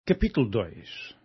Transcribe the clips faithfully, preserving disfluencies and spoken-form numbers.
Capítulo dois.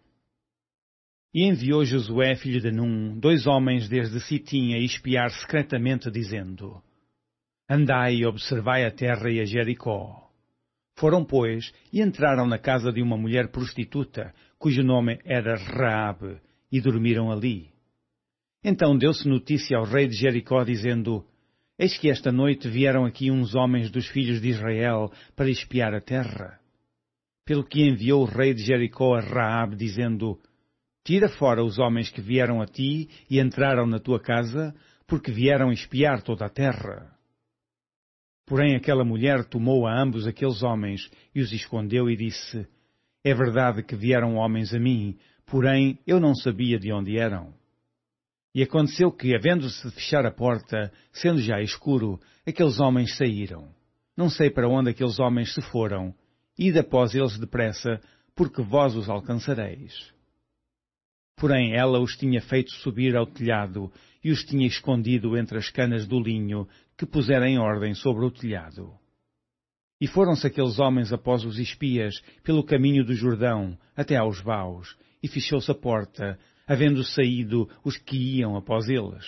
E enviou Josué, filho de Num, dois homens desde Sitim a espiar secretamente, dizendo: Andai e observai a terra e a Jericó. Foram, pois, e entraram na casa de uma mulher prostituta, cujo nome era Raabe, e dormiram ali. Então deu-se notícia ao rei de Jericó, dizendo: Eis que esta noite vieram aqui uns homens dos filhos de Israel para espiar a terra. Pelo que enviou o rei de Jericó a Raabe, dizendo: Tira fora os homens que vieram a ti e entraram na tua casa, porque vieram espiar toda a terra. Porém aquela mulher tomou a ambos aqueles homens e os escondeu e disse: É verdade que vieram homens a mim, porém eu não sabia de onde eram. E aconteceu que, havendo-se de fechar a porta, sendo já escuro, aqueles homens saíram. Não sei para onde aqueles homens se foram. Ide após eles depressa, porque vós os alcançareis. Porém ela os tinha feito subir ao telhado e os tinha escondido entre as canas do linho que pusera em ordem sobre o telhado. E foram-se aqueles homens após os espias pelo caminho do Jordão até aos vaus, e fechou-se a porta, havendo saído os que iam após eles.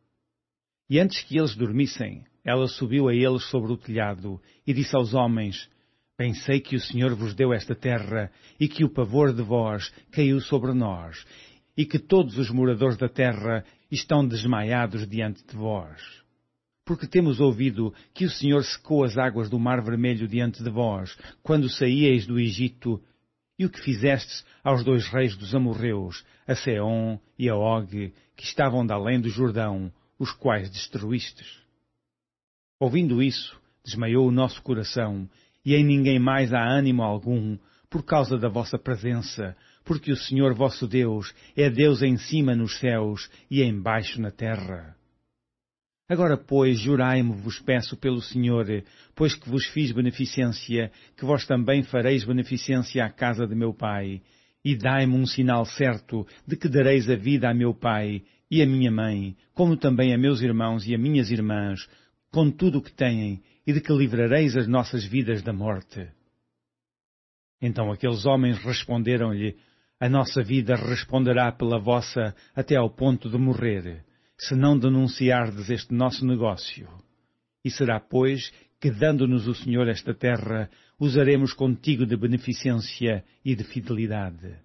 E antes que eles dormissem, ela subiu a eles sobre o telhado e disse aos homens: Bem sei que o Senhor vos deu esta terra, e que o pavor de vós caiu sobre nós, e que todos os moradores da terra estão desmaiados diante de vós. Porque temos ouvido que o Senhor secou as águas do Mar Vermelho diante de vós, quando saíeis do Egito, e o que fizestes aos dois reis dos amorreus, a Seom e a Og, que estavam de além do Jordão, os quais destruístes. Ouvindo isso, desmaiou o nosso coração, e em ninguém mais há ânimo algum, por causa da vossa presença, porque o Senhor vosso Deus é Deus em cima nos céus e embaixo na terra. Agora, pois, jurai-me, vos peço pelo Senhor, pois que vos fiz beneficência, que vós também fareis beneficência à casa de meu pai, e dai-me um sinal certo de que dareis a vida a meu pai e a minha mãe, como também a meus irmãos e a minhas irmãs, com tudo o que têm, e de que livrareis as nossas vidas da morte. Então aqueles homens responderam-lhe: A nossa vida responderá pela vossa até ao ponto de morrer, se não denunciardes este nosso negócio. E será, pois, que, dando-nos o Senhor esta terra, usaremos contigo de beneficência e de fidelidade.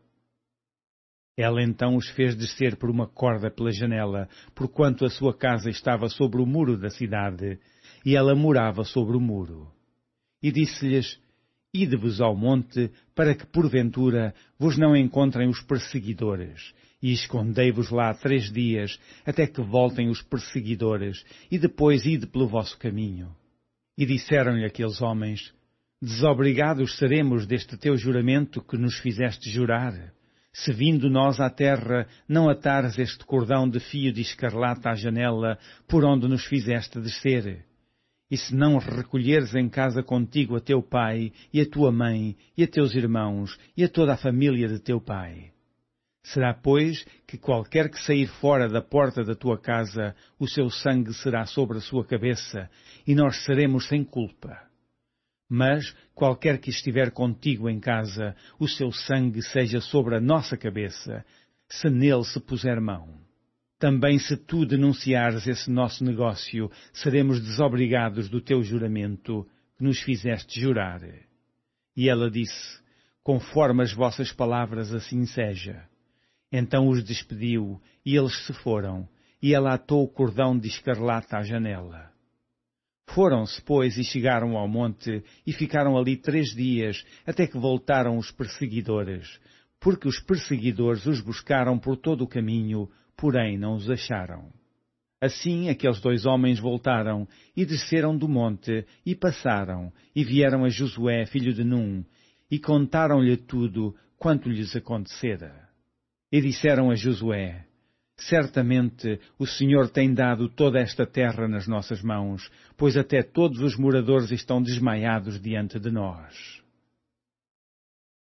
Ela então os fez descer por uma corda pela janela, porquanto a sua casa estava sobre o muro da cidade, e ela morava sobre o muro. E disse-lhes: Ide-vos ao monte, para que, porventura, vos não encontrem os perseguidores, e escondei-vos lá três dias, até que voltem os perseguidores, e depois ide pelo vosso caminho. E disseram-lhe aqueles homens: Desobrigados seremos deste teu juramento que nos fizeste jurar, se vindo nós à terra não atares este cordão de fio de escarlata à janela por onde nos fizeste descer. E se não recolheres em casa contigo a teu pai, e a tua mãe, e a teus irmãos, e a toda a família de teu pai. Será, pois, que qualquer que sair fora da porta da tua casa, o seu sangue será sobre a sua cabeça, e nós seremos sem culpa. Mas, qualquer que estiver contigo em casa, o seu sangue seja sobre a nossa cabeça, se nele se puser mão. Também se tu denunciares esse nosso negócio, seremos desobrigados do teu juramento, que nos fizeste jurar. E ela disse: Conforme as vossas palavras, assim seja. Então os despediu, e eles se foram, e ela atou o cordão de escarlata à janela. Foram-se, pois, e chegaram ao monte, e ficaram ali três dias, até que voltaram os perseguidores, porque os perseguidores os buscaram por todo o caminho, porém não os acharam. Assim aqueles dois homens voltaram, e desceram do monte, e passaram, e vieram a Josué, filho de Num, e contaram-lhe tudo quanto lhes acontecera. E disseram a Josué: Certamente o Senhor tem dado toda esta terra nas nossas mãos, pois até todos os moradores estão desmaiados diante de nós.